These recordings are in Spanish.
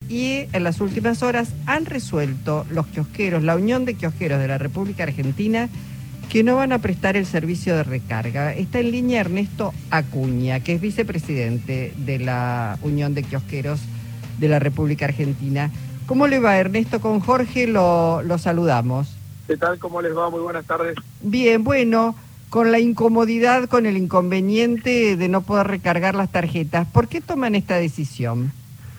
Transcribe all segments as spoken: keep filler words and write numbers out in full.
y en las últimas horas han resuelto los kiosqueros, la Unión de Kiosqueros de la República Argentina, que no van a prestar el servicio de recarga. Está en línea Ernesto Acuña, que es vicepresidente de la Unión de Kiosqueros de la República Argentina. ¿Cómo le va, Ernesto? Con Jorge lo, lo saludamos. ¿Qué tal? ¿Cómo les va? Muy buenas tardes. Bien, bueno, con la incomodidad, con el inconveniente de no poder recargar las tarjetas, ¿por qué toman esta decisión?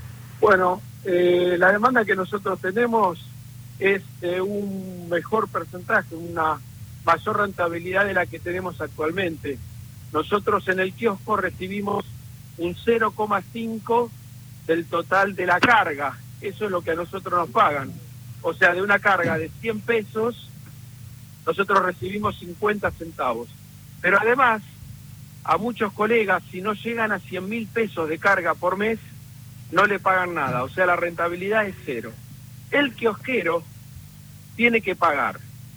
Bueno, eh, la demanda que nosotros tenemos es eh, un mejor porcentaje, una mayor rentabilidad de la que tenemos actualmente. Nosotros en el kiosco recibimos un cero coma cinco del total de la carga. Eso es lo que a nosotros nos pagan. O sea, de una carga de cien pesos, nosotros recibimos cincuenta centavos. Pero además, a muchos colegas, si no llegan a cien mil pesos de carga por mes, no le pagan nada. O sea, la rentabilidad es cero. El kiosquero tiene que pagar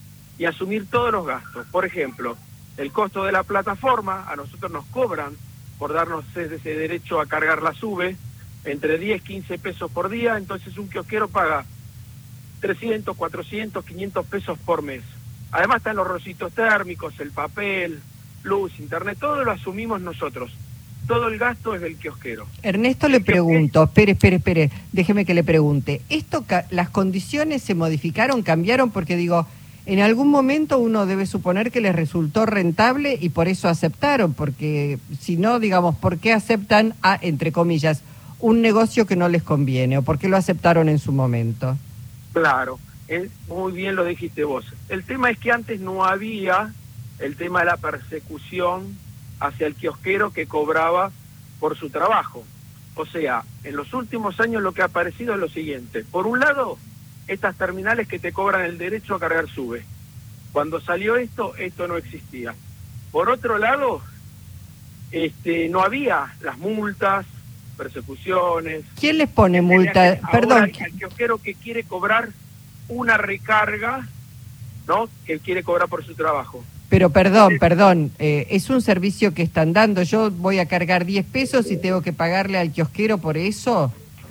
y asumir todos los gastos. Por ejemplo, el costo de la plataforma, a nosotros nos cobran por darnos ese derecho a cargar la SUBE, entre diez, quince pesos por día, entonces un kiosquero paga trescientos, cuatrocientos, quinientos pesos por mes. Además están los rollitos térmicos, el papel, luz, internet, todo lo asumimos nosotros. Todo el gasto es del kiosquero. Ernesto, le pregunto, espere, espere, espere, déjeme que le pregunte. ¿Esto, las condiciones se modificaron, cambiaron? Porque digo, en algún momento uno debe suponer que les resultó rentable y por eso aceptaron, porque si no, digamos, ¿por qué aceptan a, entre comillas, un negocio que no les conviene? ¿O por qué lo aceptaron en su momento? Claro, es, muy bien lo dijiste vos. El tema es que antes no había el tema de la persecución hacia el kiosquero que cobraba por su trabajo. O sea, en los últimos años lo que ha aparecido es lo siguiente. Por un lado, estas terminales que te cobran el derecho a cargar SUBE. Cuando salió esto, esto no existía. Por otro lado, este, no había las multas, persecuciones. ¿Quién les pone multa? Perdón. El kiosquero que quiere cobrar una recarga, ¿no? Que quiere cobrar por su trabajo. Pero perdón, perdón, eh, es un servicio que están dando. Yo voy a cargar diez pesos y tengo que pagarle al kiosquero por eso.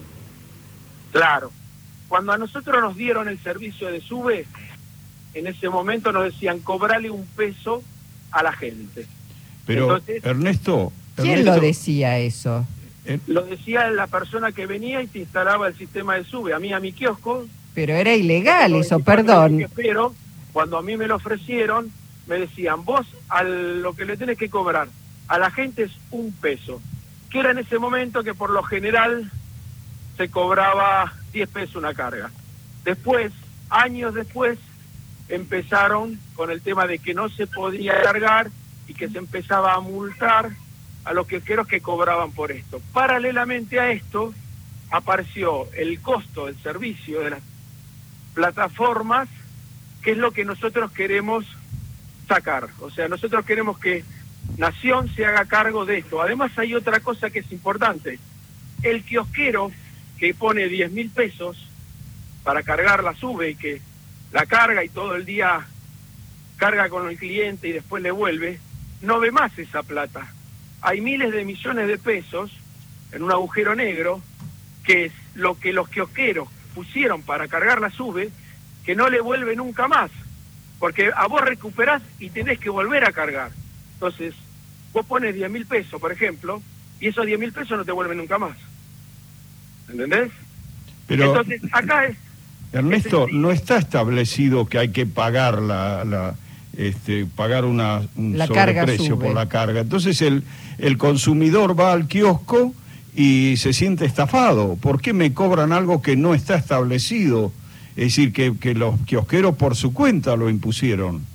Claro. Cuando a nosotros nos dieron el servicio de SUBE, en ese momento nos decían cobrarle un peso a la gente. Pero, entonces, Ernesto... ¿Quién Ernesto, lo decía eso? Eh, lo decía la persona que venía y te instalaba el sistema de SUBE. A mí, a mi kiosco... Pero era ilegal eso, perdón. Pero cuando a mí me lo ofrecieron, me decían, vos a lo que le tenés que cobrar a la gente es un peso. Que era en ese momento que por lo general se cobraba diez pesos una carga. Después, años después, empezaron con el tema de que no se podía cargar y que se empezaba a multar a los kiosqueros que cobraban por esto. Paralelamente a esto, apareció el costo del servicio de las plataformas, que es lo que nosotros queremos sacar. O sea, nosotros queremos que Nación se haga cargo de esto. Además hay otra cosa que es importante. El kiosquero que pone diez mil pesos para cargar la SUBE y que la carga y todo el día carga con el cliente y después le vuelve, no ve más esa plata. Hay miles de millones de pesos en un agujero negro, que es lo que los kiosqueros pusieron para cargar la SUBE, que no le vuelve nunca más, porque a vos recuperás y tenés que volver a cargar. Entonces, vos pones diez mil pesos, por ejemplo, y esos diez mil pesos no te vuelven nunca más. ¿Entendés? Pero, entonces, acá es... Ernesto, es no está establecido que hay que pagar la... la este pagar una, un la sobreprecio por la carga. Entonces el, el consumidor va al kiosco y se siente estafado. ¿Por qué me cobran algo que no está establecido? Es decir, que, que los kiosqueros por su cuenta lo impusieron.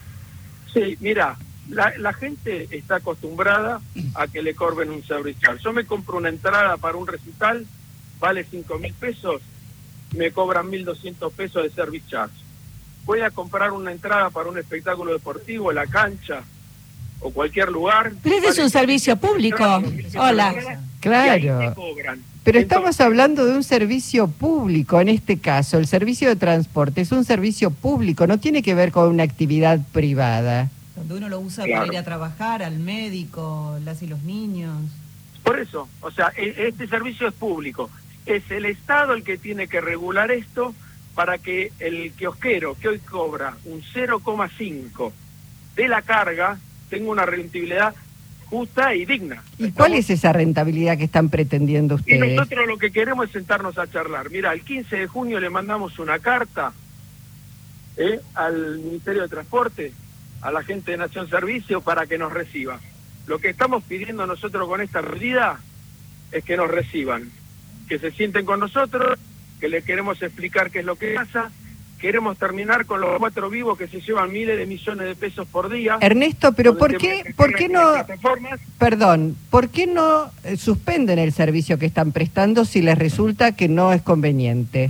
Sí, mira, la, la gente está acostumbrada a que le cobren un service charge. Yo me compro una entrada para un recital, vale cinco mil pesos, me cobran mil doscientos pesos de service charge. Voy a comprar una entrada para un espectáculo deportivo, la cancha o cualquier lugar. Pero ese es un servicio público. Hola. Claro. Pero estamos hablando de un servicio público en este caso. El servicio de transporte es un servicio público, no tiene que ver con una actividad privada. Donde uno lo usa Claro. para ir a trabajar, al médico, las y los niños. Por eso, o sea, e- este servicio es público. Es el Estado el que tiene que regular esto para que el kiosquero que hoy cobra un cero coma cinco de la carga tenga una rentabilidad justa y digna. ¿Y cuál es esa rentabilidad que están pretendiendo Y ustedes? nosotros lo que queremos es sentarnos a charlar. Mira, el quince de junio le mandamos una carta ¿eh? al Ministerio de Transporte, a la gente de Nación Servicio, para que nos reciba. Lo que estamos pidiendo nosotros con esta medida es que nos reciban, que se sienten con nosotros, que les queremos explicar qué es lo que pasa. Queremos terminar con los cuatro vivos que se llevan miles de millones de pesos por día. Ernesto, pero ¿por donde qué, se por qué no, plataformas. perdón, por qué no eh, suspenden el servicio que están prestando si les resulta que no es conveniente?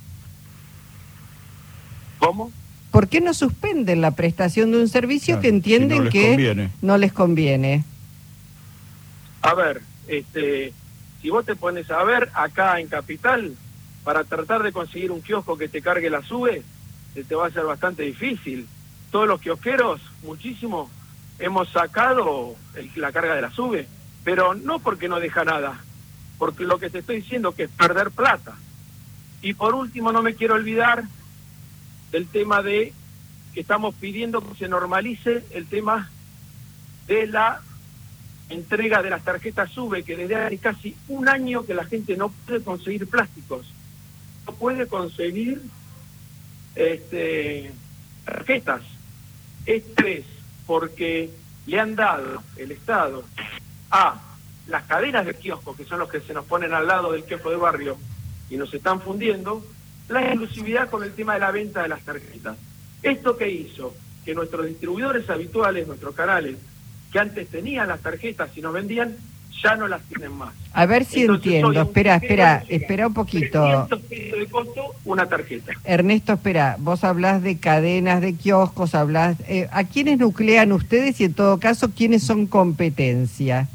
¿Cómo? ¿Por qué no suspenden la prestación de un servicio Claro, que entienden si no les que conviene. no les conviene? A ver, este, si vos te pones a ver acá en Capital, para tratar de conseguir un kiosco que te cargue la SUBE, se te va a ser bastante difícil. Todos los kiosqueros, muchísimo, hemos sacado el- la carga de la SUBE, pero no porque no deja nada, porque lo que te estoy diciendo que es perder plata. Y por último, no me quiero olvidar del tema de que estamos pidiendo que se normalice el tema de la entrega de las tarjetas SUBE, que desde hace casi un año que la gente no puede conseguir plásticos, no puede conseguir este, tarjetas. Esto es porque le han dado el Estado a las cadenas de kioscos, que son los que se nos ponen al lado del kiosco de barrio y nos están fundiendo, la exclusividad con el tema de la venta de las tarjetas. ¿Esto qué hizo? Que nuestros distribuidores habituales, nuestros canales, que antes tenían las tarjetas y nos vendían, ya no las tienen más. A ver si Entonces, entiendo. hoy a un Espera, kiosquero espera, le llega espera un poquito. trescientos pesos de costo una tarjeta. Ernesto, espera, vos hablás de cadenas de kioscos, hablás... Eh, ¿A quiénes nuclean ustedes y en todo caso quiénes son competencia?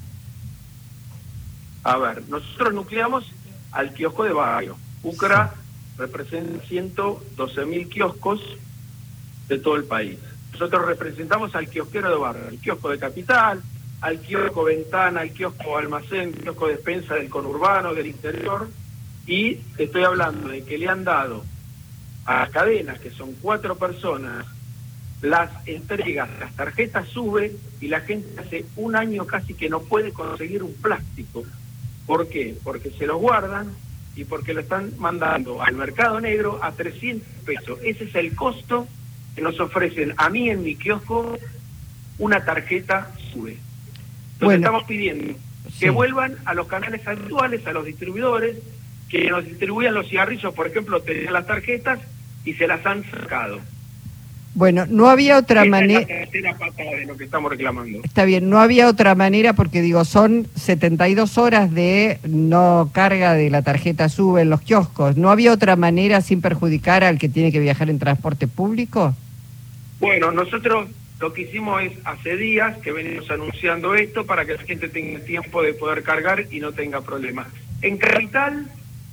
A ver, nosotros nucleamos al kiosco de barrio. UCRA representa ciento doce mil kioscos de todo el país. Nosotros representamos al kiosquero de barrio, al kiosco de Capital, al kiosco Ventana, al kiosco Almacén, al kiosco Despensa del conurbano, del interior, y te estoy hablando de que le han dado a las cadenas, que son cuatro personas, las entregas, las tarjetas SUBE, y la gente hace un año casi que no puede conseguir un plástico. ¿Por qué? Porque se lo guardan y porque lo están mandando al mercado negro a trescientos pesos. Ese es el costo que nos ofrecen a mí en mi kiosco una tarjeta SUBE. Entonces Bueno, estamos pidiendo sí. que vuelvan a los canales actuales, a los distribuidores, que nos distribuyan los cigarrillos, por ejemplo, tenían las tarjetas y se las han sacado. Bueno, no había otra Esa es manera... la tercera pata de lo que estamos reclamando. Está bien, no había otra manera porque digo, son setenta y dos horas de no carga de la tarjeta SUBE en los kioscos. ¿No había otra manera sin perjudicar al que tiene que viajar en transporte público? Bueno, nosotros lo que hicimos es hace días que venimos anunciando esto para que la gente tenga tiempo de poder cargar y no tenga problemas. En Capital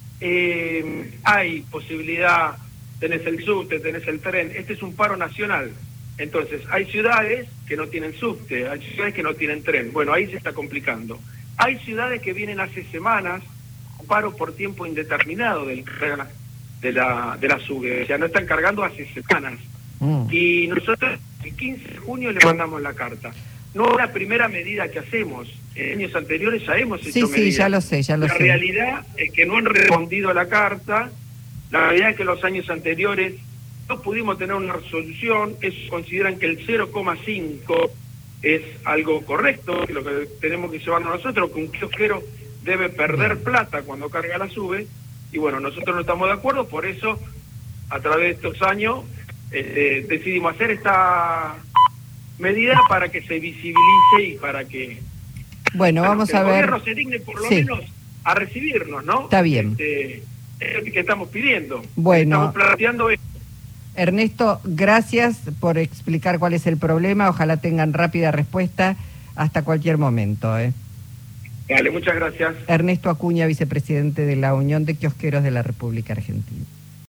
eh, hay posibilidad, tenés el subte, tenés el tren, este es un paro nacional. Entonces, hay ciudades que no tienen subte, hay ciudades que no tienen tren. Bueno, ahí se está complicando. Hay ciudades que vienen hace semanas, un paro por tiempo indeterminado del, de la de la SUBE, o sea, no están cargando hace semanas. Mm. Y nosotros el quince de junio le mandamos la carta. No es la primera medida que hacemos. En años anteriores ya hemos hecho Sí, sí, medidas. ya lo sé, ya lo La sé. realidad es que no han respondido a la carta. La realidad es que los años anteriores no pudimos tener una resolución. Ellos consideran que el cero coma cinco es algo correcto, que lo que tenemos que llevarnos nosotros, que un kiosquero debe perder plata cuando carga la SUBE. Y bueno, nosotros no estamos de acuerdo, por eso a través de estos años eh, decidimos hacer esta medida para que se visibilice y para que, Bueno, para vamos que a el ver. gobierno se digne por lo Sí. menos a recibirnos, ¿no? Está bien. Este, es lo que estamos pidiendo. Bueno. Estamos planteando esto. Ernesto, gracias por explicar cuál es el problema. Ojalá tengan rápida respuesta hasta cualquier momento. ¿eh? Vale, muchas gracias. Ernesto Acuña, vicepresidente de la Unión de Kiosqueros de la República Argentina.